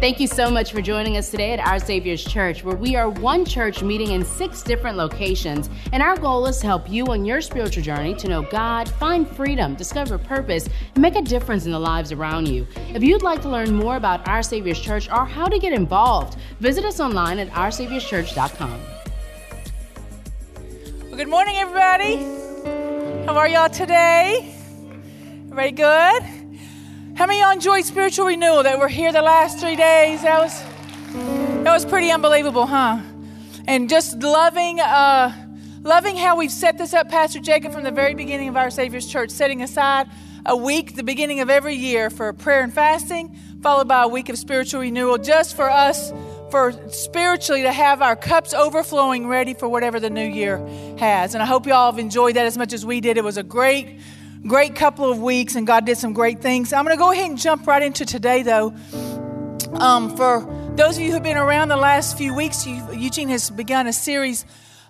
Thank you so much for joining us today at Our Savior's Church, where we are one church meeting in 6 different locations. And our goal is to help you on your spiritual journey to know God, find freedom, discover purpose, and make a difference in the lives around you. If you'd like to learn more about Our Savior's Church or how to get involved, visit us online at OurSavior'sChurch.com. Well, good morning, everybody. How are y'all today? Everybody good? How many of y'all enjoyed spiritual renewal that were here the last 3 days? That was pretty unbelievable, huh? And just loving how we've set this up, Pastor Jacob, from the very beginning of Our Savior's Church, setting aside a week, the beginning of every year, for prayer and fasting, followed by a week of spiritual renewal, just for us, for spiritually to have our cups overflowing, ready for whatever the new year has. And I hope y'all have enjoyed that as much as we did. It was a great couple of weeks, and God did some great things. I'm going to go ahead and jump right into today, though. For those of you who have been around the last few weeks, Eugene has begun a series.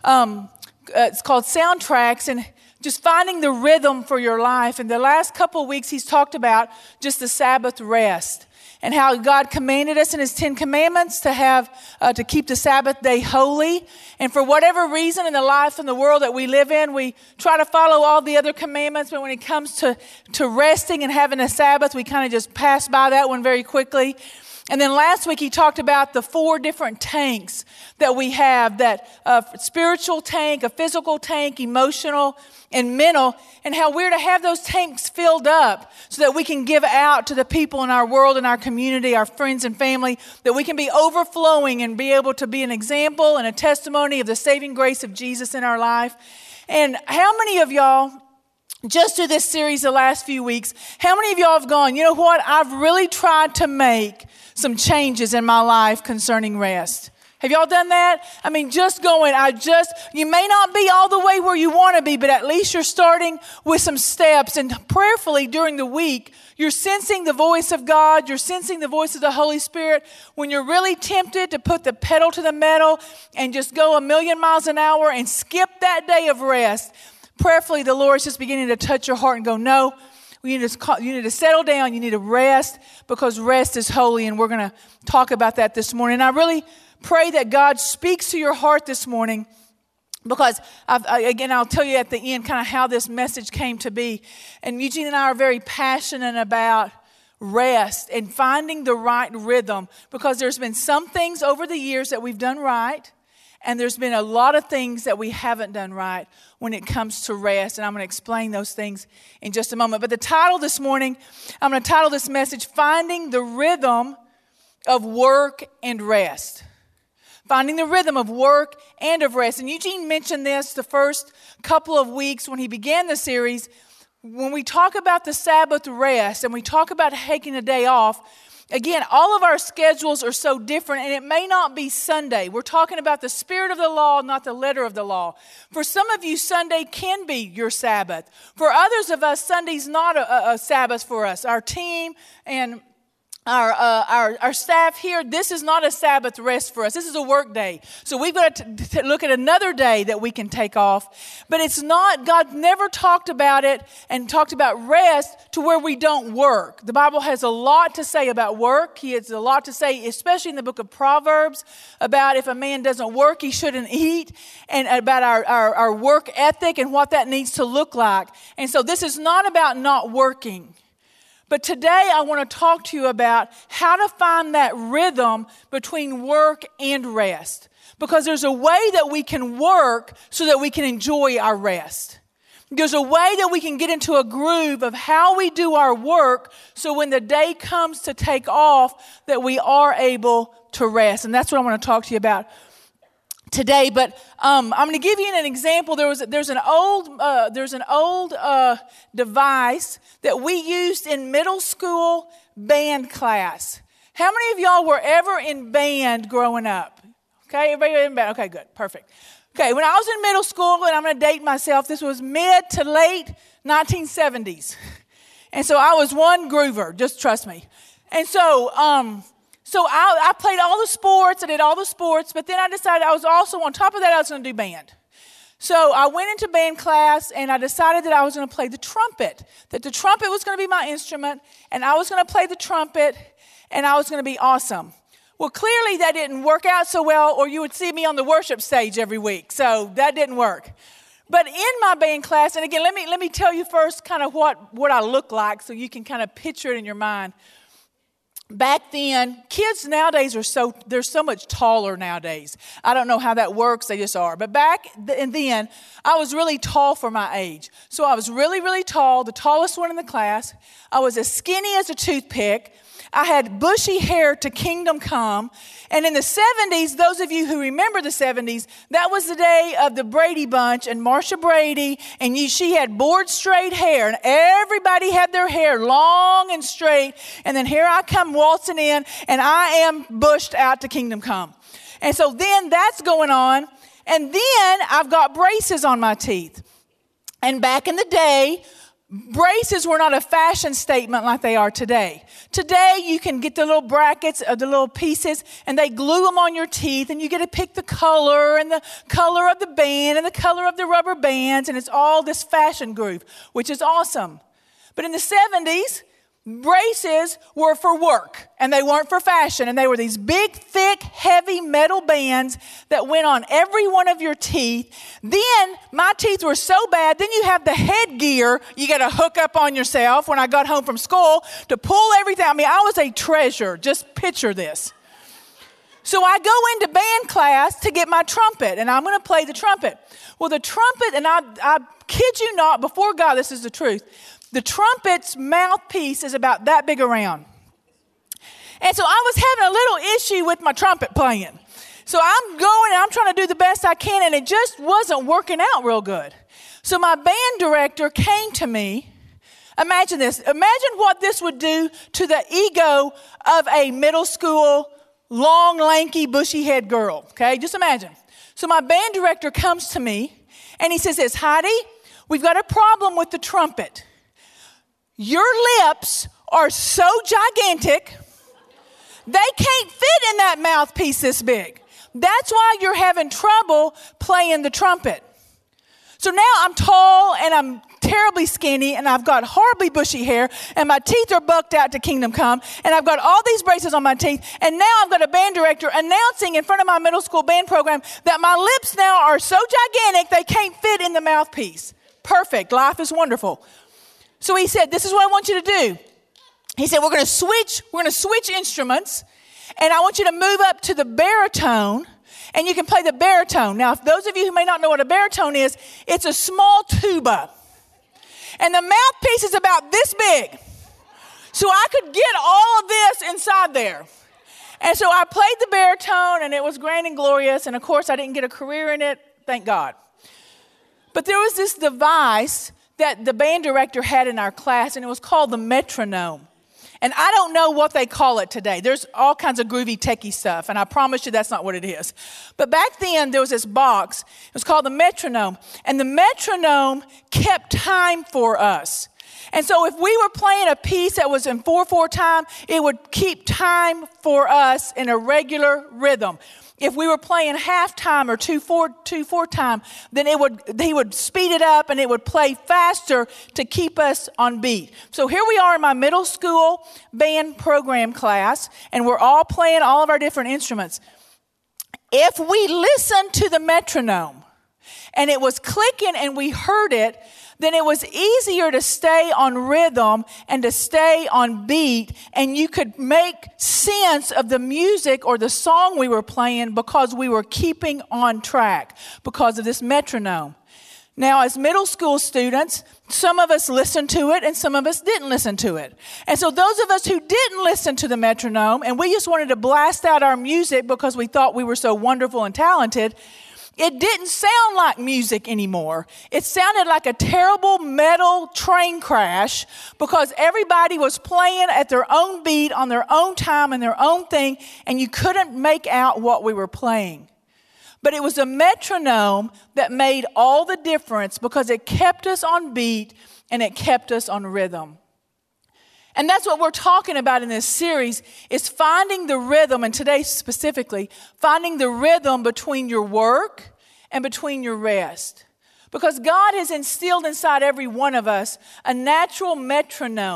It's called Soundtracks, and just finding the rhythm for your life. And the last couple of weeks, he's talked about just the Sabbath rest, and how God commanded us in His 10 Commandments to have to keep the Sabbath day holy. And for whatever reason in the life and the world that we live in, we try to follow all the other commandments, but when it comes to resting and having a Sabbath, we kind of just pass by that one very quickly. And then last week he talked about the 4 different tanks that we have, that spiritual tank, a physical tank, emotional, and mental, and how we're to have those tanks filled up so that we can give out to the people in our world, in our community, our friends and family, that we can be overflowing and be able to be an example and a testimony of the saving grace of Jesus in our life. And how many of y'all, just through this series the last few weeks, how many of y'all have gone, you know what, I've really tried to make some changes in my life concerning rest? Have y'all done that? I mean, just going, you may not be all the way where you want to be, but at least you're starting with some steps. And prayerfully during the week, you're sensing the voice of God. You're sensing the voice of the Holy Spirit. When you're really tempted to put the pedal to the metal and just go 1,000,000 miles an hour and skip that day of rest, prayerfully the Lord is just beginning to touch your heart and go, no, you need to settle down. You need to rest, because rest is holy. And we're going to talk about that this morning. And I really pray that God speaks to your heart this morning, because I'll tell you at the end kind of how this message came to be. And Eugene and I are very passionate about rest and finding the right rhythm, because there's been some things over the years that we've done right, and there's been a lot of things that we haven't done right when it comes to rest. And I'm going to explain those things in just a moment. But the title this morning, I'm going to title this message, Finding the Rhythm of Work and Rest. Finding the rhythm of work and of rest. And Eugene mentioned this the first couple of weeks when he began the series. When we talk about the Sabbath rest and we talk about taking a day off, again, all of our schedules are so different, and it may not be Sunday. We're talking about the spirit of the law, not the letter of the law. For some of you, Sunday can be your Sabbath. For others of us, Sunday's not a Sabbath for us. Our team and our staff here, this is not a Sabbath rest for us. This is a work day. So we've got to look at another day that we can take off. But it's not, God never talked about it and talked about rest to where we don't work. The Bible has a lot to say about work. He has a lot to say, especially in the book of Proverbs, about if a man doesn't work, he shouldn't eat, and about our work ethic and what that needs to look like. And so this is not about not working. But today I want to talk to you about how to find that rhythm between work and rest. Because there's a way that we can work so that we can enjoy our rest. There's a way that we can get into a groove of how we do our work so when the day comes to take off that we are able to rest. And that's what I want to talk to you about today. But I'm going to give you an example. There's an old device that we used in middle school band class. How many of y'all were ever in band growing up? Okay, everybody in band. Okay, good, perfect. Okay, when I was in middle school, and I'm going to date myself, this was mid to late 1970s, and so I was one groover. Just trust me. And so I played all the sports. I did all the sports, but then I decided I was also on top of that I was going to do band. So I went into band class, and I decided that I was going to play the trumpet, that the trumpet was going to be my instrument, and I was going to play the trumpet, and I was going to be awesome. Well, clearly that didn't work out so well, or you would see me on the worship stage every week. So that didn't work. But in my band class, and again, let me tell you first kind of what I look like so you can kind of picture it in your mind. Back then, kids nowadays they're so much taller nowadays. I don't know how that works, they just are. But back then, I was really tall for my age. So I was really, really tall, the tallest one in the class. I was as skinny as a toothpick. I had bushy hair to kingdom come. And in the 70s, those of you who remember the 70s, that was the day of the Brady Bunch and Marsha Brady, and she had board straight hair, and everybody had their hair long and straight. And then here I come waltzing in, and I am bushed out to kingdom come. And so then that's going on. And then I've got braces on my teeth. And back in the day, braces were not a fashion statement like they are today. Today, you can get the little brackets, the little pieces, and they glue them on your teeth, and you get to pick the color and the color of the band and the color of the rubber bands, and it's all this fashion groove, which is awesome. But in the 70s, braces were for work, and they weren't for fashion, and they were these big, thick, heavy metal bands that went on every one of your teeth. Then my teeth were so bad, then you have the headgear you got to hook up on yourself when I got home from school to pull everything. I mean, I was a treasure. Just picture this. So I go into band class to get my trumpet, and I'm going to play the trumpet. Well, the trumpet, and I kid you not, before God, this is the truth, the trumpet's mouthpiece is about that big around. And so I was having a little issue with my trumpet playing. So I'm going and I'm trying to do the best I can, and it just wasn't working out real good. So my band director came to me. Imagine this. Imagine what this would do to the ego of a middle school, long, lanky, bushy-head girl. Okay, just imagine. So my band director comes to me, and he says this, Heidi, we've got a problem with the trumpet. Your lips are so gigantic, they can't fit in that mouthpiece this big. That's why you're having trouble playing the trumpet. So now I'm tall and I'm terribly skinny and I've got horribly bushy hair and my teeth are bucked out to kingdom come and I've got all these braces on my teeth and now I've got a band director announcing in front of my middle school band program that my lips now are so gigantic they can't fit in the mouthpiece. Perfect. Life is wonderful. So he said, this is what I want you to do. He said, we're going to switch instruments, and I want you to move up to the baritone, and you can play the baritone. Now, if those of you who may not know what a baritone is, it's a small tuba, and the mouthpiece is about this big. So I could get all of this inside there. And so I played the baritone, and it was grand and glorious, and of course, I didn't get a career in it, thank God. But there was this device that the band director had in our class, and it was called the metronome. And I don't know what they call it today. There's all kinds of groovy, techie stuff, and I promise you that's not what it is. But back then, there was this box. It was called the metronome, and the metronome kept time for us. And so if we were playing a piece that was in 4/4 time, it would keep time for us in a regular rhythm. If we were playing half time or 2/4 time, then he would speed it up and it would play faster to keep us on beat. So here we are in my middle school band program class, and we're all playing all of our different instruments. If we listened to the metronome and it was clicking and we heard it, then it was easier to stay on rhythm and to stay on beat, and you could make sense of the music or the song we were playing because we were keeping on track because of this metronome. Now, as middle school students, some of us listened to it and some of us didn't listen to it. And so those of us who didn't listen to the metronome and we just wanted to blast out our music because we thought we were so wonderful and talented, it didn't sound like music anymore. It sounded like a terrible metal train crash because everybody was playing at their own beat on their own time and their own thing, and you couldn't make out what we were playing. But it was a metronome that made all the difference because it kept us on beat and it kept us on rhythm. And that's what we're talking about in this series, is finding the rhythm, and today specifically, finding the rhythm between your work and between your rest. Because God has instilled inside every one of us a natural metronome.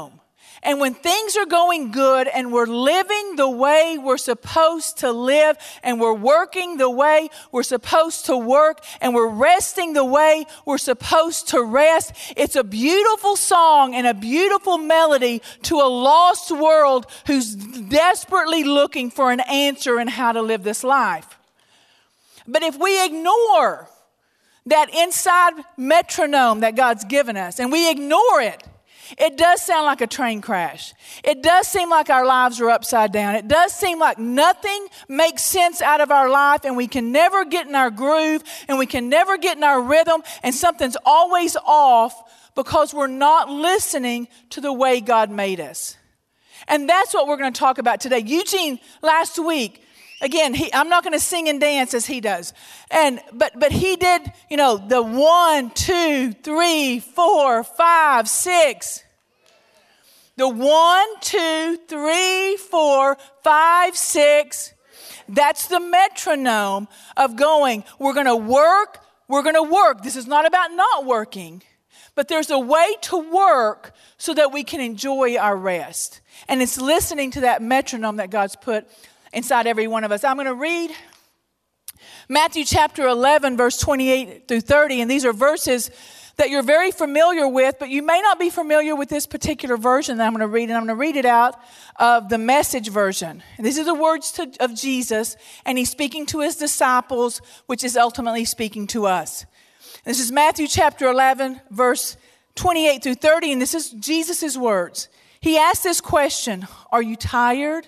And when things are going good and we're living the way we're supposed to live and we're working the way we're supposed to work and we're resting the way we're supposed to rest, it's a beautiful song and a beautiful melody to a lost world who's desperately looking for an answer in how to live this life. But if we ignore that inside metronome that God's given us and we ignore it, it does sound like a train crash. It does seem like our lives are upside down. It does seem like nothing makes sense out of our life and we can never get in our groove and we can never get in our rhythm and something's always off because we're not listening to the way God made us. And that's what we're going to talk about today. Eugene, last week, again, I'm not going to sing and dance as he does. But he did, the 1, 2, 3, 4, 5, 6. The 1, 2, 3, 4, 5, 6. That's the metronome of going. We're going to work. We're going to work. This is not about not working. But there's a way to work so that we can enjoy our rest. And it's listening to that metronome that God's put inside every one of us. I'm going to read Matthew chapter 11, verse 28 through 30. And these are verses that you're very familiar with, but you may not be familiar with this particular version that I'm going to read. And I'm going to read it out of the Message version. And these are the words of Jesus, and he's speaking to his disciples, which is ultimately speaking to us. This is Matthew chapter 11, verse 28 through 30, and this is Jesus' words. He asked this question, are you tired?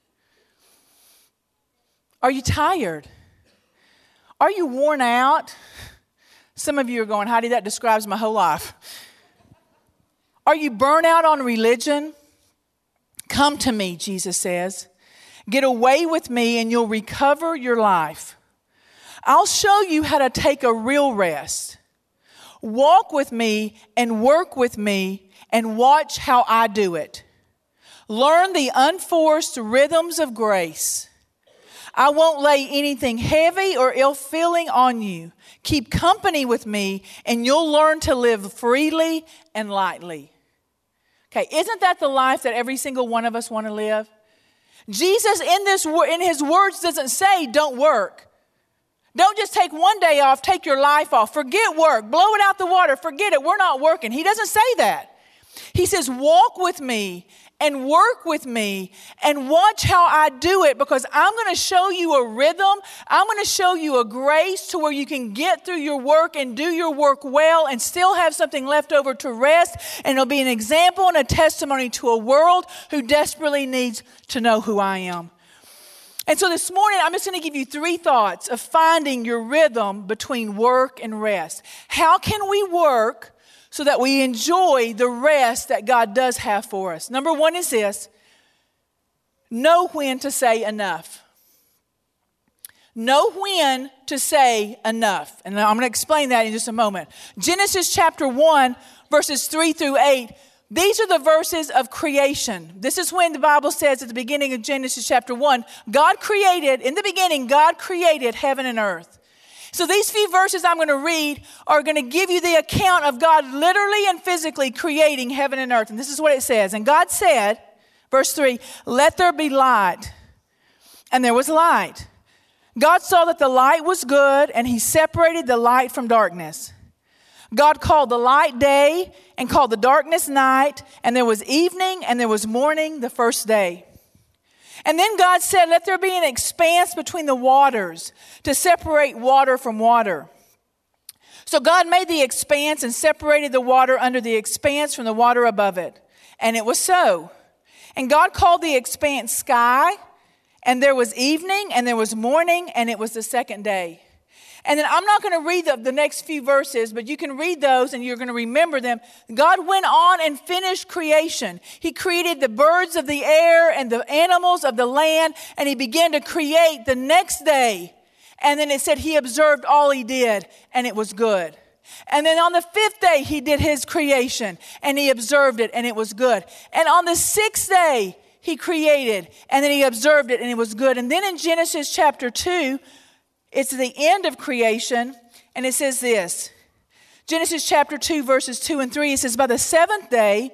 Are you tired? Are you worn out? Some of you are going, Heidi, that describes my whole life. Are you burnt out on religion? Come to me, Jesus says. Get away with me and you'll recover your life. I'll show you how to take a real rest. Walk with me and work with me and watch how I do it. Learn the unforced rhythms of grace. I won't lay anything heavy or ill-feeling on you. Keep company with me and you'll learn to live freely and lightly. Okay, isn't that the life that every single one of us want to live? Jesus in his words doesn't say don't work. Don't just take one day off, take your life off. Forget work, blow it out the water, forget it, we're not working. He doesn't say that. He says walk with me and work with me and watch how I do it, because I'm going to show you a rhythm. I'm going to show you a grace to where you can get through your work and do your work well and still have something left over to rest. And it'll be an example and a testimony to a world who desperately needs to know who I am. And so this morning, I'm just going to give you 3 thoughts of finding your rhythm between work and rest. How can we work so that we enjoy the rest that God does have for us? Number 1 is this: know when to say enough. Know when to say enough. And I'm going to explain that in just a moment. Genesis chapter 1, verses 3 through 8. These are the verses of creation. This is when the Bible says at the beginning of Genesis chapter 1, in the beginning, God created heaven and earth. So these few verses I'm going to read are going to give you the account of God literally and physically creating heaven and earth. And this is what it says. And God said, verse 3, let there be light. And there was light. God saw that the light was good, and he separated the light from darkness. God called the light day and called the darkness night, and there was evening and there was morning the first day. And then God said, let there be an expanse between the waters to separate water from water. So God made the expanse and separated the water under the expanse from the water above it. And it was so. And God called the expanse sky, and there was evening and there was morning, and it was the second day. And then I'm not going to read the next few verses, but you can read those and you're going to remember them. God went on and finished creation. He created the birds of the air and the animals of the land, and he began to create the next day. And then it said he observed all he did, and it was good. And then on the 5th day, he did his creation, and he observed it, and it was good. And on the 6th day, he created, and then he observed it, and it was good. And then in Genesis chapter 2, it's the end of creation, and it says this. Genesis chapter 2, verses 2 and 3, it says, by the 7th day,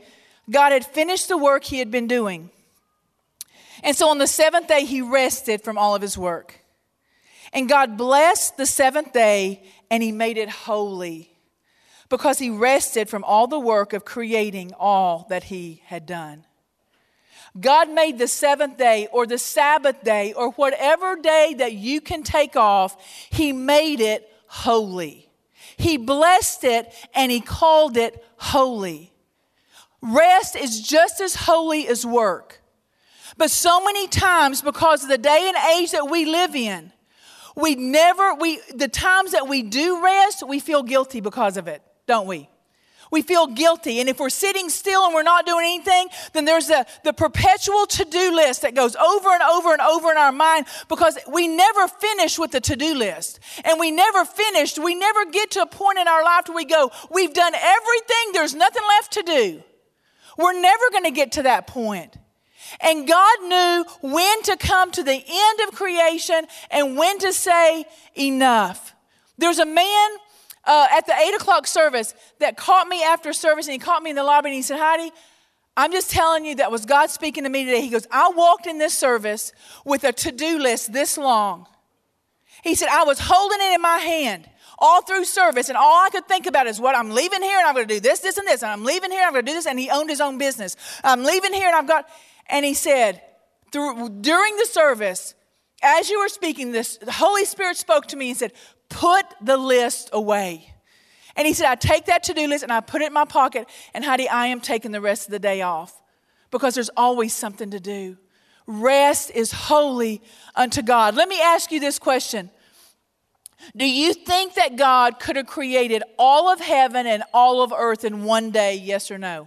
God had finished the work he had been doing. And so on the seventh day, he rested from all of his work. And God blessed the seventh day, and he made it holy, because he rested from all the work of creating all that he had done. God made the seventh day, or the Sabbath day, or whatever day that you can take off, he made it holy. He blessed it, and he called it holy. Rest is just as holy as work. But so many times, because of the day and age that we live in, the times that we do rest, we feel guilty because of it, don't we? We feel guilty. And if we're sitting still and we're not doing anything, then there's the perpetual to-do list that goes over and over and over in our mind, because we never finish with the to-do list. And we never get to a point in our life where we go, we've done everything, there's nothing left to do. We're never going to get to that point. And God knew when to come to the end of creation and when to say enough. There's a man at the 8 o'clock service that caught me after service, and he caught me in the lobby, and he said, Heidi, I'm just telling you, that was God speaking to me today. He goes, I walked in this service with a to-do list this long. He said, I was holding it in my hand all through service, and all I could think about is what I'm leaving here, and I'm going to do this, this, and this, and I'm leaving here, and I'm going to do this, and he owned his own business. I'm leaving here, and and he said, during the service, as you were speaking, the Holy Spirit spoke to me and said, put the list away. And he said, I take that to-do list and I put it in my pocket, and Heidi, I am taking the rest of the day off, because there's always something to do. Rest is holy unto God. Let me ask you this question. Do you think that God could have created all of heaven and all of earth in one day, yes or no?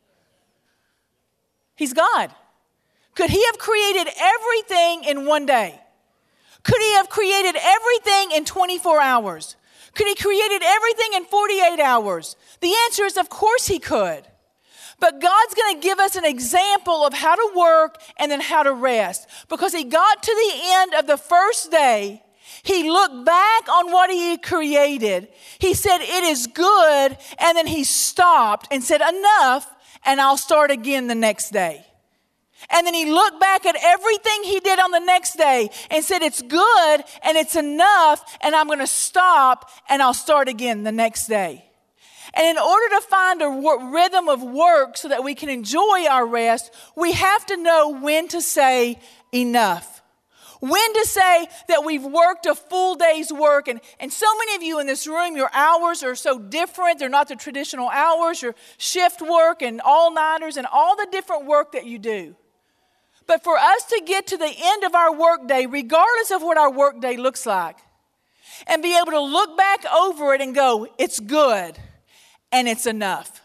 He's God. Could he have created everything in one day? Could he have created everything in 24 hours? Could he created everything in 48 hours? The answer is, of course he could. But God's going to give us an example of how to work and then how to rest. Because he got to the end of the first day, he looked back on what he had created. He said, it is good. And then he stopped and said, enough, and I'll start again the next day. And then he looked back at everything he did on the next day and said, it's good and it's enough, and I'm going to stop and I'll start again the next day. And in order to find a rhythm of work so that we can enjoy our rest, we have to know when to say enough. When to say that we've worked a full day's work. And so many of you in this room, your hours are so different. They're not the traditional hours, your shift work and all-nighters and all the different work that you do. But for us to get to the end of our workday, regardless of what our workday looks like, and be able to look back over it and go, it's good and it's enough.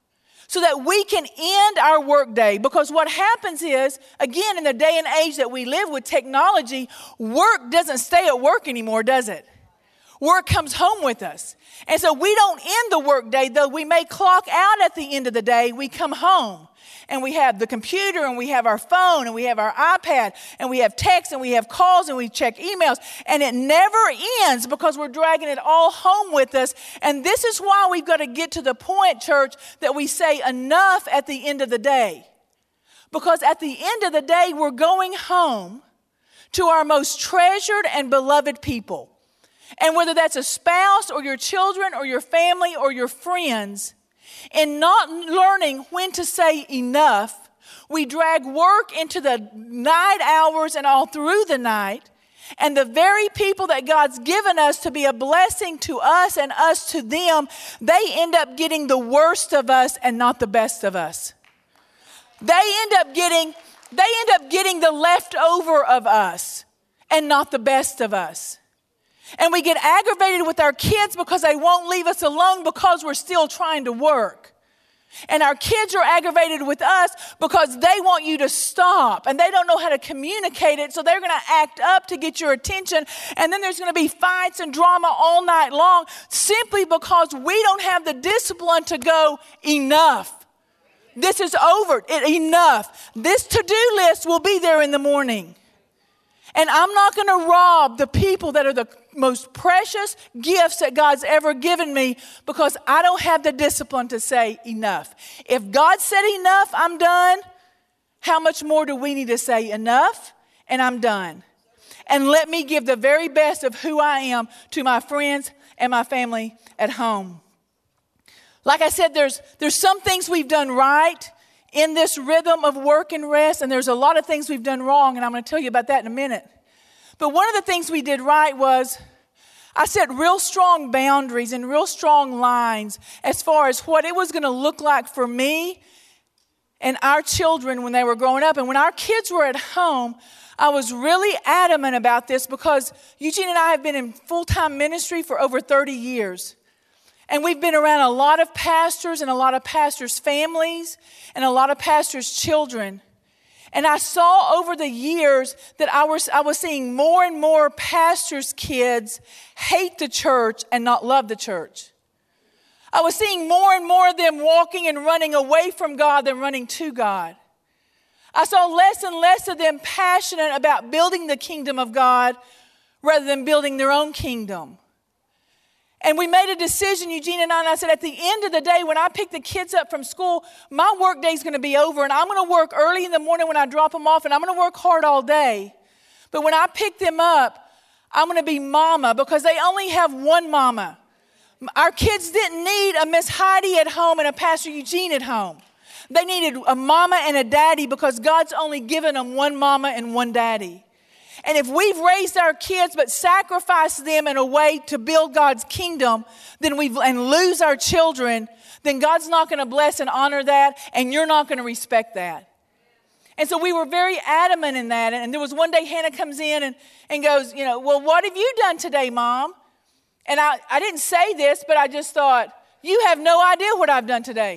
So that we can end our workday. Because what happens is, again, in the day and age that we live with technology, work doesn't stay at work anymore, does it? Work comes home with us. And so we don't end the workday, though we may clock out at the end of the day, we come home. And we have the computer, and we have our phone, and we have our iPad, and we have text, and we have calls, and we check emails. And it never ends because we're dragging it all home with us. And this is why we've got to get to the point, church, that we say enough at the end of the day. Because at the end of the day, we're going home to our most treasured and beloved people. And whether that's a spouse or your children or your family or your friends, in not learning when to say enough, we drag work into the night hours and all through the night. And the very people that God's given us to be a blessing to us and us to them, they end up getting the worst of us and not the best of us. They end up getting the leftover of us and not the best of us. And we get aggravated with our kids because they won't leave us alone because we're still trying to work. And our kids are aggravated with us because they want you to stop. And they don't know how to communicate it, so they're going to act up to get your attention. And then there's going to be fights and drama all night long simply because we don't have the discipline to go, enough. This is over. Enough. This to-do list will be there in the morning. And I'm not going to rob the people that are the most precious gifts that God's ever given me, because I don't have the discipline to say enough. If God said enough, I'm done. How much more do we need to say enough and I'm done? And let me give the very best of who I am to my friends and my family at home. Like I said, there's some things we've done right in this rhythm of work and rest, and there's a lot of things we've done wrong, and I'm going to tell you about that in a minute. But one of the things we did right was I set real strong boundaries and real strong lines as far as what it was going to look like for me and our children when they were growing up. And when our kids were at home, I was really adamant about this because Eugene and I have been in full-time ministry for over 30 years. And we've been around a lot of pastors and a lot of pastors' families and a lot of pastors' children. And I saw over the years that I was seeing more and more pastors' kids hate the church and not love the church. I was seeing more and more of them walking and running away from God than running to God. I saw less and less of them passionate about building the kingdom of God rather than building their own kingdom. And we made a decision, Eugene and I said, at the end of the day, when I pick the kids up from school, my work day is going to be over, and I'm going to work early in the morning when I drop them off, and I'm going to work hard all day. But when I pick them up, I'm going to be mama, because they only have one mama. Our kids didn't need a Miss Heidi at home and a Pastor Eugene at home. They needed a mama and a daddy, because God's only given them one mama and one daddy. And if we've raised our kids but sacrificed them in a way to build God's kingdom, and lose our children, then God's not going to bless and honor that, and you're not going to respect that. And so we were very adamant in that. And there was one day Hannah comes in and goes, well, what have you done today, Mom? And I didn't say this, but I just thought, you have no idea what I've done today.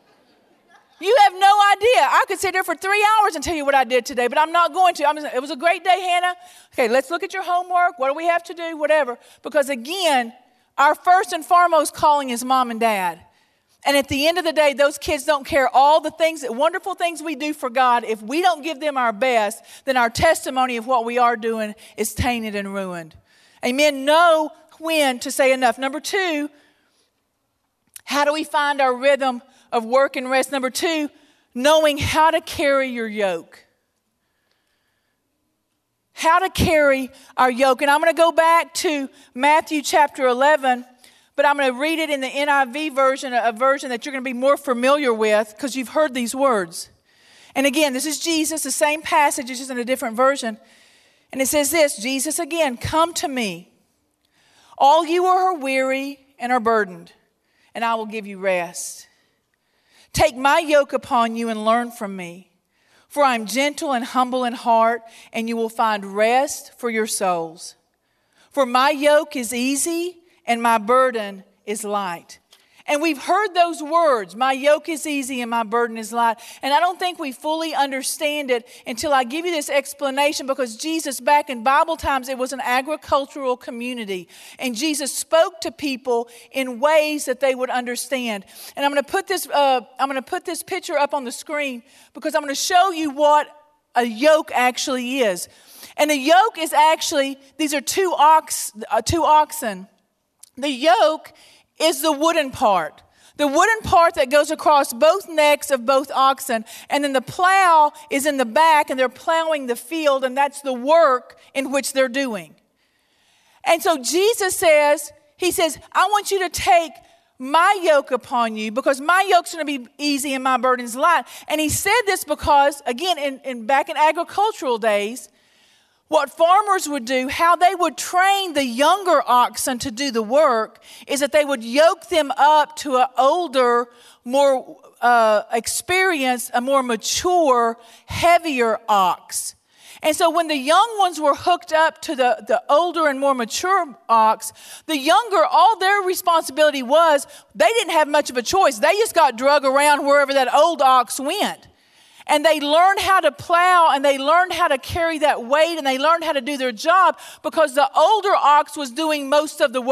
You have no idea. I could sit here for 3 hours and tell you what I did today, but I'm not going to. It was a great day, Hannah. Okay, let's look at your homework. What do we have to do? Whatever. Because again, our first and foremost calling is mom and dad. And at the end of the day, those kids don't care all the things, wonderful things we do for God. If we don't give them our best, then our testimony of what we are doing is tainted and ruined. Amen. Know when to say enough. Number 2, how do we find our rhythm of work and rest? Number 2, knowing how to carry your yoke. How to carry our yoke. And I'm going to go back to Matthew chapter 11, but I'm going to read it in the NIV version, a version that you're going to be more familiar with because you've heard these words. And again, this is Jesus, the same passage, it's just in a different version. And it says this, Jesus again, come to me, all you who are weary and are burdened, and I will give you rest. Take my yoke upon you and learn from me, for I am gentle and humble in heart, and you will find rest for your souls. For my yoke is easy and my burden is light. And we've heard those words, my yoke is easy and my burden is light. And I don't think we fully understand it until I give you this explanation, because Jesus, back in Bible times, it was an agricultural community. And Jesus spoke to people in ways that they would understand. And I'm going to put this picture up on the screen because I'm going to show you what a yoke actually is. And a yoke is actually, these are two oxen. The yoke is the wooden part. The wooden part that goes across both necks of both oxen. And then the plow is in the back, and they're plowing the field, and that's the work in which they're doing. And so Jesus says, I want you to take my yoke upon you, because my yoke's going to be easy and my burden's light. And he said this because, again, back in agricultural days, what farmers would do, how they would train the younger oxen to do the work, is that they would yoke them up to an older, more experienced, a more mature, heavier ox. And so when the young ones were hooked up to the older and more mature ox, the younger, all their responsibility was, they didn't have much of a choice. They just got drug around wherever that old ox went. And they learned how to plow, and they learned how to carry that weight, and they learned how to do their job because the older ox was doing most of the work.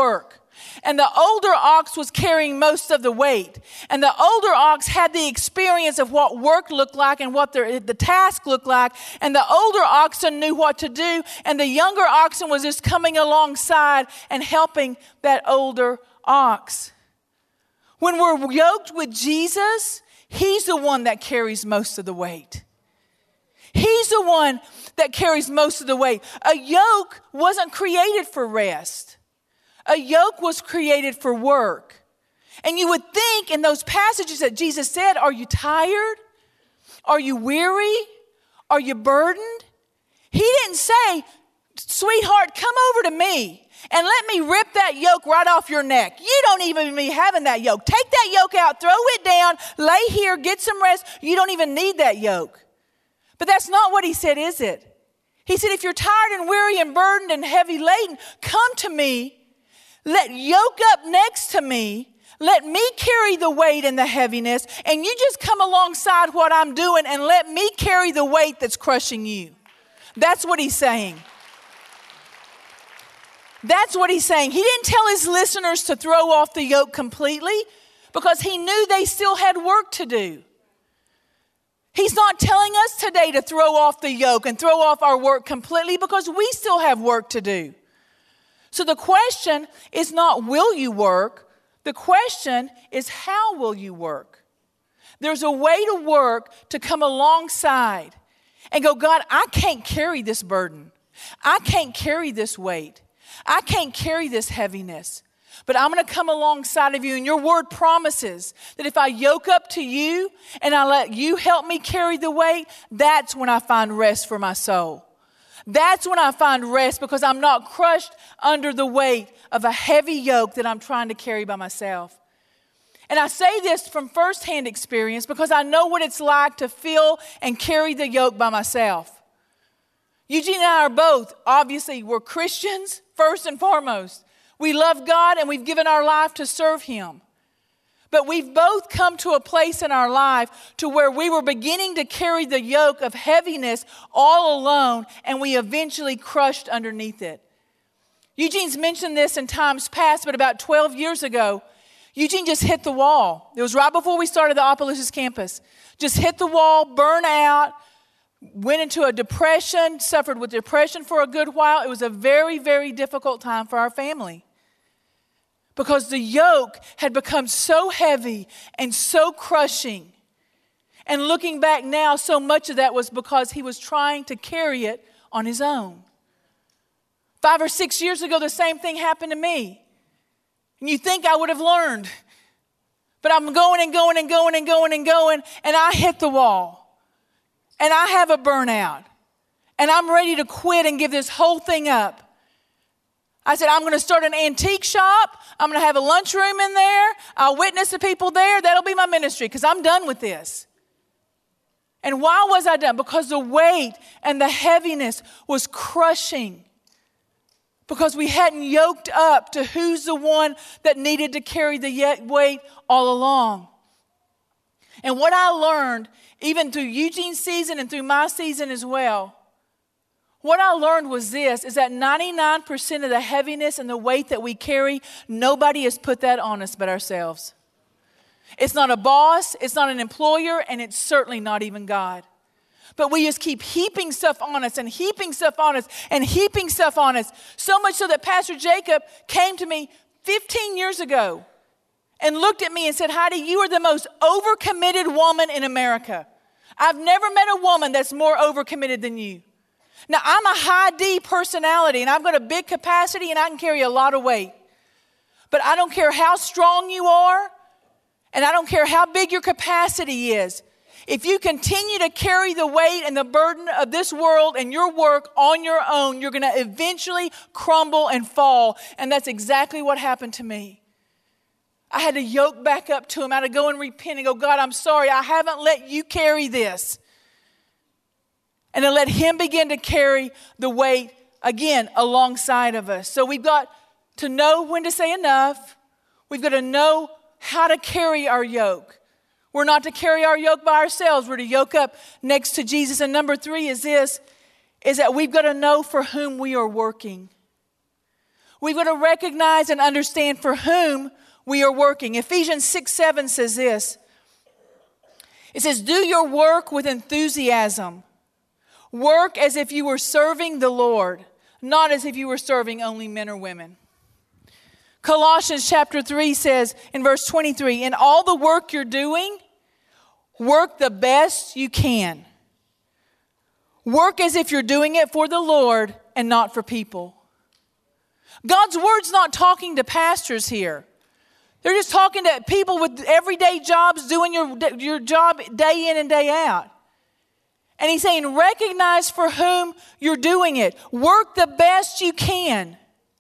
And the older ox was carrying most of the weight. And the older ox had the experience of what work looked like and what the task looked like. And the older oxen knew what to do. And the younger oxen was just coming alongside and helping that older ox. When we're yoked with Jesus, He's the one that carries most of the weight. He's the one that carries most of the weight. A yoke wasn't created for rest. A yoke was created for work. And you would think in those passages that Jesus said, are you tired? Are you weary? Are you burdened? He didn't say, sweetheart, come over to me and let me rip that yoke right off your neck. You don't even be having that yoke. Take that yoke out, throw it down, lay here, get some rest. You don't even need that yoke. But that's not what He said, is it? He said, if you're tired and weary and burdened and heavy laden, come to me. Let yoke up next to me. Let me carry the weight and the heaviness. And you just come alongside what I'm doing and let me carry the weight that's crushing you. That's what He's saying. That's what He's saying. He didn't tell His listeners to throw off the yoke completely because He knew they still had work to do. He's not telling us today to throw off the yoke and throw off our work completely because we still have work to do. So the question is not will you work? The question is how will you work? There's a way to work to come alongside and go, God, I can't carry this burden. I can't carry this weight. I can't carry this heaviness. But I'm going to come alongside of you. And your word promises that if I yoke up to you and I let you help me carry the weight, that's when I find rest for my soul. That's when I find rest because I'm not crushed under the weight of a heavy yoke that I'm trying to carry by myself. And I say this from firsthand experience because I know what it's like to feel and carry the yoke by myself. Eugene and I are both, obviously, we're Christians first and foremost. We love God and we've given our life to serve Him. But we've both come to a place in our life to where we were beginning to carry the yoke of heaviness all alone, and we eventually crushed underneath it. Eugene's mentioned this in times past, but about 12 years ago, Eugene just hit the wall. It was right before we started the Opelousas campus. Just hit the wall, burned out, went into a depression, suffered with depression for a good while. It was a very, very difficult time for our family. Because the yoke had become so heavy and so crushing. And looking back now, so much of that was because he was trying to carry it on his own. 5 or 6 years ago, the same thing happened to me. And you think I would have learned. But I'm going and going and going and going and going, and I hit the wall. And I have a burnout. And I'm ready to quit and give this whole thing up. I said, I'm going to start an antique shop. I'm going to have a lunchroom in there. I'll witness to people there. That'll be my ministry because I'm done with this. And why was I done? Because the weight and the heaviness was crushing. Because we hadn't yoked up to who's the one that needed to carry the weight all along. And what I learned, even through Eugene's season and through my season as well, what I learned was this, is that 99% of the heaviness and the weight that we carry, nobody has put that on us but ourselves. It's not a boss, it's not an employer, and it's certainly not even God. But we just keep heaping stuff on us and heaping stuff on us and heaping stuff on us. So much so that Pastor Jacob came to me 15 years ago and looked at me and said, Heidi, you are the most overcommitted woman in America. I've never met a woman that's more overcommitted than you. Now, I'm a high D personality, and I've got a big capacity, and I can carry a lot of weight. But I don't care how strong you are, and I don't care how big your capacity is. If you continue to carry the weight and the burden of this world and your work on your own, you're going to eventually crumble and fall. And that's exactly what happened to me. I had to yoke back up to Him. I had to go and repent and go, God, I'm sorry. I haven't let you carry this. And to let Him begin to carry the weight again alongside of us. So we've got to know when to say enough. We've got to know how to carry our yoke. We're not to carry our yoke by ourselves. We're to yoke up next to Jesus. And number 3 is this, is that we've got to know for whom we are working. We've got to recognize and understand for whom we are working. Ephesians 6:7 says this. It says, do your work with enthusiasm. Work as if you were serving the Lord, not as if you were serving only men or women. Colossians chapter 3 says in verse 23, in all the work you're doing, work the best you can. Work as if you're doing it for the Lord and not for people. God's word's not talking to pastors here. They're just talking to people with everyday jobs, doing your job day in and day out. And he's saying, recognize for whom you're doing it. Work the best you can.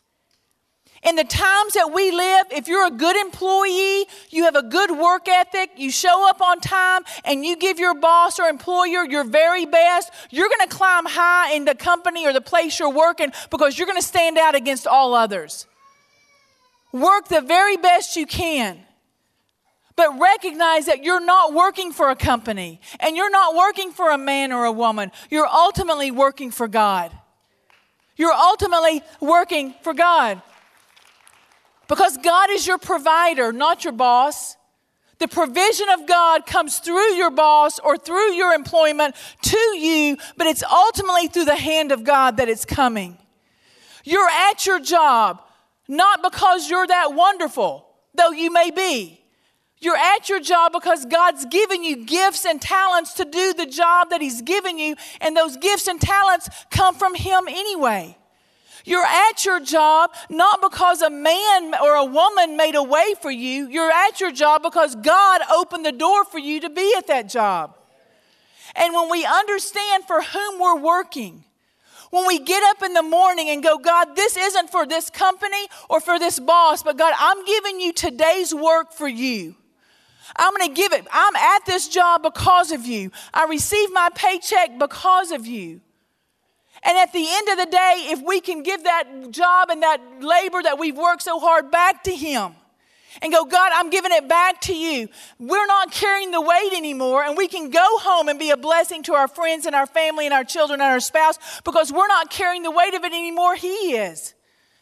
In the times that we live, if you're a good employee, you have a good work ethic, you show up on time, and you give your boss or employer your very best, you're going to climb high in the company or the place you're working because you're going to stand out against all others. Work the very best you can. But recognize that you're not working for a company, and you're not working for a man or a woman. You're ultimately working for God. You're ultimately working for God. Because God is your provider, not your boss. The provision of God comes through your boss or through your employment to you, but it's ultimately through the hand of God that it's coming. You're at your job, not because you're that wonderful, though you may be. You're at your job because God's given you gifts and talents to do the job that He's given you, and those gifts and talents come from Him anyway. You're at your job not because a man or a woman made a way for you. You're at your job because God opened the door for you to be at that job. And when we understand for whom we're working, when we get up in the morning and go, God, this isn't for this company or for this boss, but God, I'm giving you today's work for you. I'm going to give it. I'm at this job because of you. I receive my paycheck because of you. And at the end of the day, if we can give that job and that labor that we've worked so hard back to Him and go, God, I'm giving it back to you. We're not carrying the weight anymore, and we can go home and be a blessing to our friends and our family and our children and our spouse because we're not carrying the weight of it anymore. He is.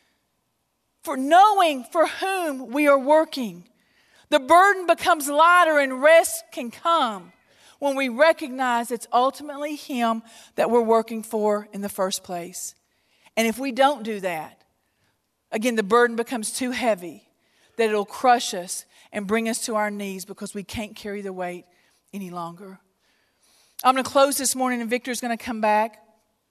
For knowing for whom we are working, the burden becomes lighter and rest can come when we recognize it's ultimately Him that we're working for in the first place. And if we don't do that, again, the burden becomes too heavy that it'll crush us and bring us to our knees because we can't carry the weight any longer. I'm going to close this morning, and Victor's going to come back.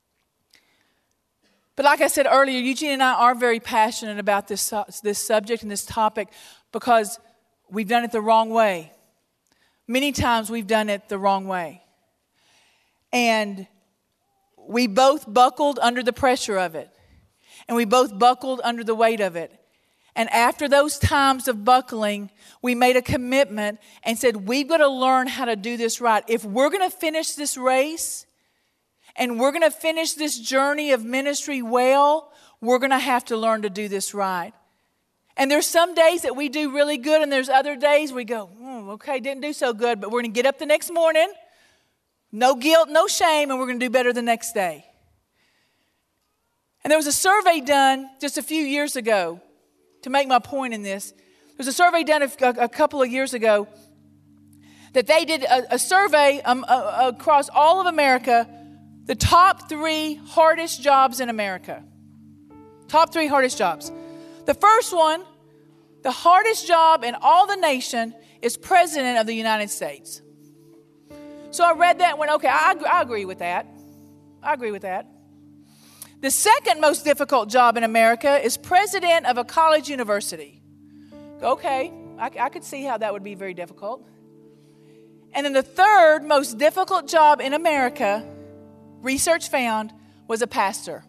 But like I said earlier, Eugene and I are very passionate about this subject and this topic because we've done it the wrong way. Many times we've done it the wrong way. And we both buckled under the pressure of it. And we both buckled under the weight of it. And after those times of buckling, we made a commitment and said, we've got to learn how to do this right. If we're going to finish this race and we're going to finish this journey of ministry well, we're going to have to learn to do this right. And there's some days that we do really good, and there's other days we go, okay, didn't do so good, but we're going to get up the next morning, no guilt, no shame, and we're going to do better the next day. And there was a survey done just a few years ago to make my point in this. There was a survey done a couple of years ago that they did a survey across all of America, the top 3 hardest jobs in America. Top 3 hardest jobs. The first one, the hardest job in all the nation, is President of the United States. So I read that and went, okay, I agree with that. I agree with that. The second most difficult job in America is President of a college university. Okay, I could see how that would be very difficult. And then the third most difficult job in America, research found, was a pastor.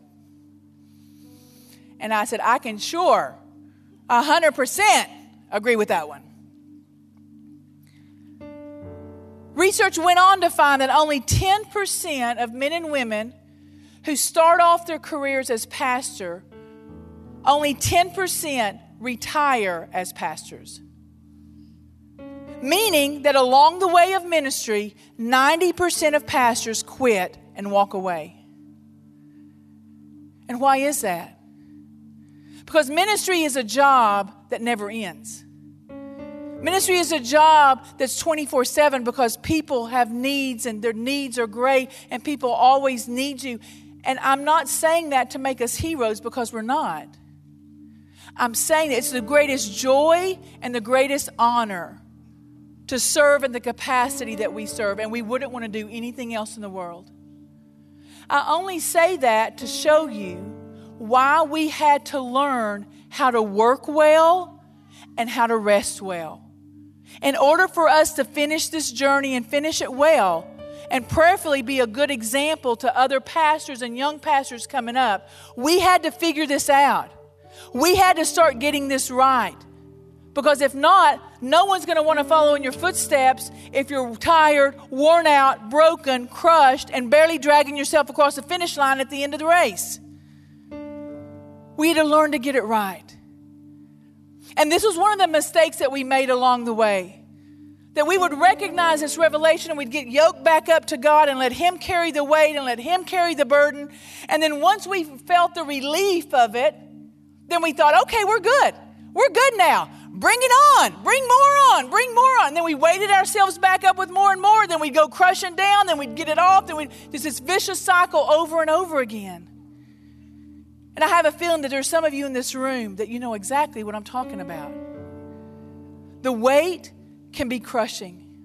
And I said, I can sure 100% agree with that one. Research went on to find that only 10% of men and women who start off their careers as pastor, only 10% retire as pastors. Meaning that along the way of ministry, 90% of pastors quit and walk away. And why is that? Because ministry is a job that never ends. Ministry is a job that's 24/7 because people have needs and their needs are great and people always need you. And I'm not saying that to make us heroes because we're not. I'm saying that it's the greatest joy and the greatest honor to serve in the capacity that we serve, and we wouldn't want to do anything else in the world. I only say that to show you why we had to learn how to work well and how to rest well. In order for us to finish this journey and finish it well, and prayerfully be a good example to other pastors and young pastors coming up, we had to figure this out. We had to start getting this right. Because if not, no one's going to want to follow in your footsteps if you're tired, worn out, broken, crushed, and barely dragging yourself across the finish line at the end of the race. We had to learn to get it right. And this was one of the mistakes that we made along the way. That we would recognize this revelation and we'd get yoked back up to God and let Him carry the weight and let Him carry the burden. And then once we felt the relief of it, then we thought, okay, we're good. We're good now. Bring it on. Bring more on. Bring more on. And then we weighted ourselves back up with more and more. Then we'd go crushing down. Then we'd get it off. Then we'd just this vicious cycle over and over again. And I have a feeling that there's some of you in this room that you know exactly what I'm talking about. The weight can be crushing.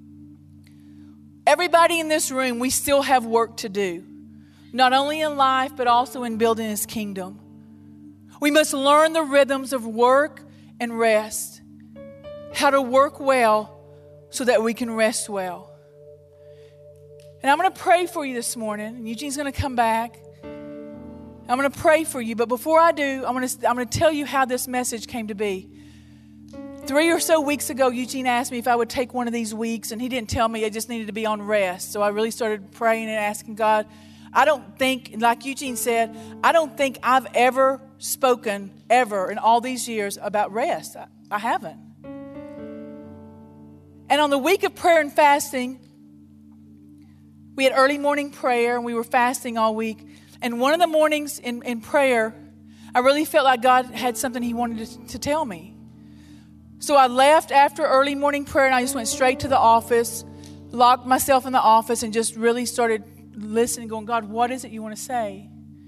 Everybody in this room, we still have work to do. Not only in life, but also in building His kingdom. We must learn the rhythms of work and rest. How to work well so that we can rest well. And I'm going to pray for you this morning. And Eugene's going to come back. I'm going to pray for you. But before I do, I'm going to tell you how this message came to be. 3 or so weeks ago, Eugene asked me if I would take one of these weeks. And he didn't tell me I just needed to be on rest. So I really started praying and asking God. I don't think, like Eugene said, I don't think I've ever spoken ever in all these years about rest. I haven't. And on the week of prayer and fasting, we had early morning prayer and we were fasting all week. And one of the mornings in prayer, I really felt like God had something He wanted to tell me. So I left after early morning prayer and I just went straight to the office, locked myself in the office and just really started listening, going, God, what is it you want to say?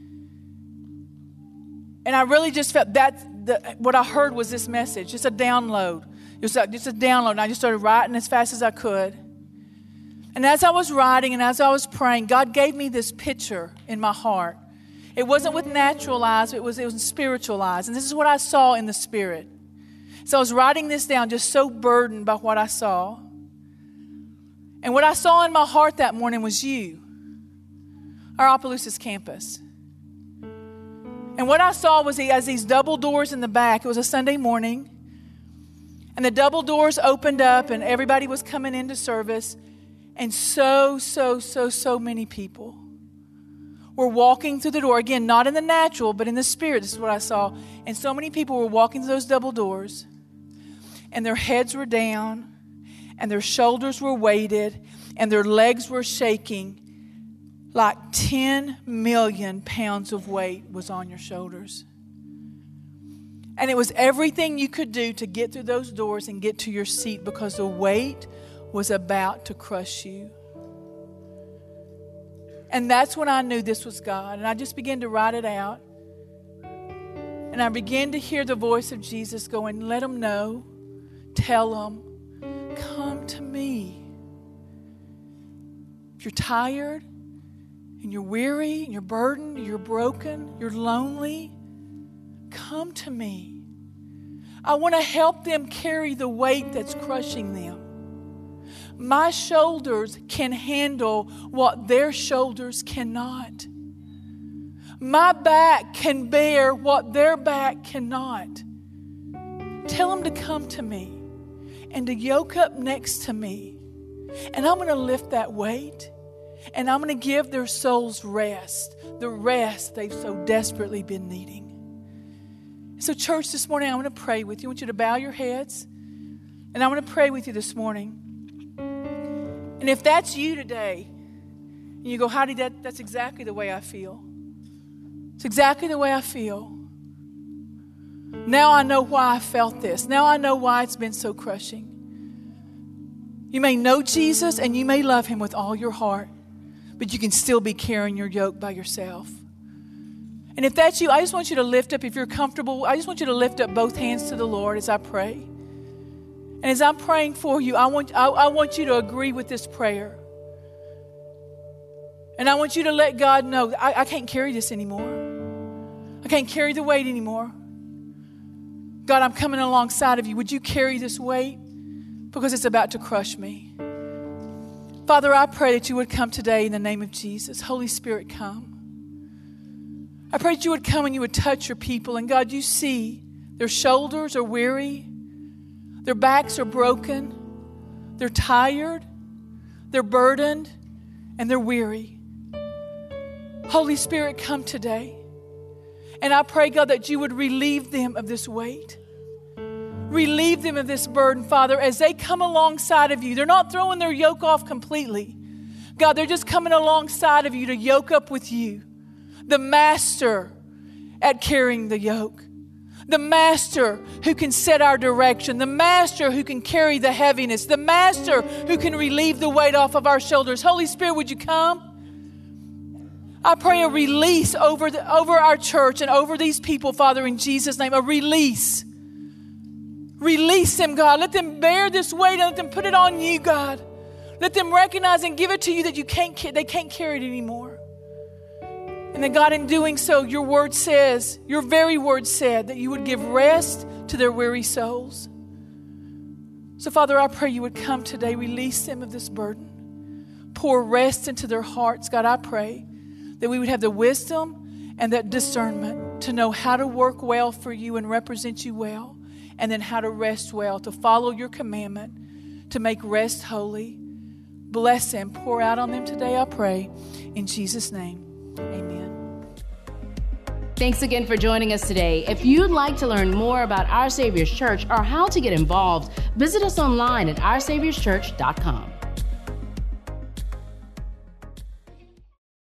And I really just felt what I heard was this message, just a download. Just a download. And I just started writing as fast as I could. And as I was writing and as I was praying, God gave me this picture in my heart. It wasn't with natural eyes, it was spiritual eyes. And this is what I saw in the Spirit. So I was writing this down, just so burdened by what I saw. And what I saw in my heart that morning was you. Our Opelousas campus. And what I saw was as these double doors in the back, it was a Sunday morning, and the double doors opened up and everybody was coming into service, and so many people were walking through the door. Again, not in the natural, but in the Spirit. This is what I saw. And so many people were walking through those double doors, and their heads were down, and their shoulders were weighted, and their legs were shaking. Like 10 million pounds of weight was on your shoulders. And it was everything you could do to get through those doors and get to your seat because the weight was about to crush you. And that's when I knew this was God. And I just began to write it out. And I began to hear the voice of Jesus going, let them know, tell them, come to me. If you're tired, and you're weary, and you're burdened, and you're broken, you're lonely, come to me. I want to help them carry the weight that's crushing them. My shoulders can handle what their shoulders cannot. My back can bear what their back cannot. Tell them to come to me and to yoke up next to me. And I'm going to lift that weight. And I'm going to give their souls rest, the rest they've so desperately been needing. So church, this morning I want to pray with you. I want you to bow your heads. And I want to pray with you this morning. And if that's you today, and you go, Heidi, that's exactly the way I feel. It's exactly the way I feel. Now I know why I felt this. Now I know why it's been so crushing. You may know Jesus and you may love him with all your heart, but you can still be carrying your yoke by yourself. And if that's you, I just want you to lift up, if you're comfortable, I just want you to lift up both hands to the Lord as I pray. And as I'm praying for you, I want you to agree with this prayer. And I want you to let God know, I can't carry this anymore. I can't carry the weight anymore. God, I'm coming alongside of you. Would you carry this weight? Because it's about to crush me. Father, I pray that you would come today in the name of Jesus. Holy Spirit, come. I pray that you would come and you would touch your people. And God, you see their shoulders are weary. Their backs are broken. They're tired. They're burdened. And they're weary. Holy Spirit, come today. And I pray, God, that you would relieve them of this weight. Relieve them of this burden, Father, as they come alongside of you. They're not throwing their yoke off completely. God, they're just coming alongside of you to yoke up with you. The master at carrying the yoke. The master who can set our direction. The master who can carry the heaviness. The master who can relieve the weight off of our shoulders. Holy Spirit, would you come? I pray a release over our church and over these people, Father, in Jesus' name. A release. Release them, God. Let them bear this weight and let them put it on you, God. Let them recognize and give it to you that they can't carry it anymore. And that, God, in doing so, your word says, your very word said that you would give rest to their weary souls. So, Father, I pray you would come today, release them of this burden. Pour rest into their hearts. God, I pray that we would have the wisdom and that discernment to know how to work well for you and represent you well, and then how to rest well, to follow your commandment, to make rest holy. Bless them. Pour out on them today, I pray. In Jesus' name, amen. Thanks again for joining us today. If you'd like to learn more about Our Savior's Church or how to get involved, visit us online at OurSaviorsChurch.com.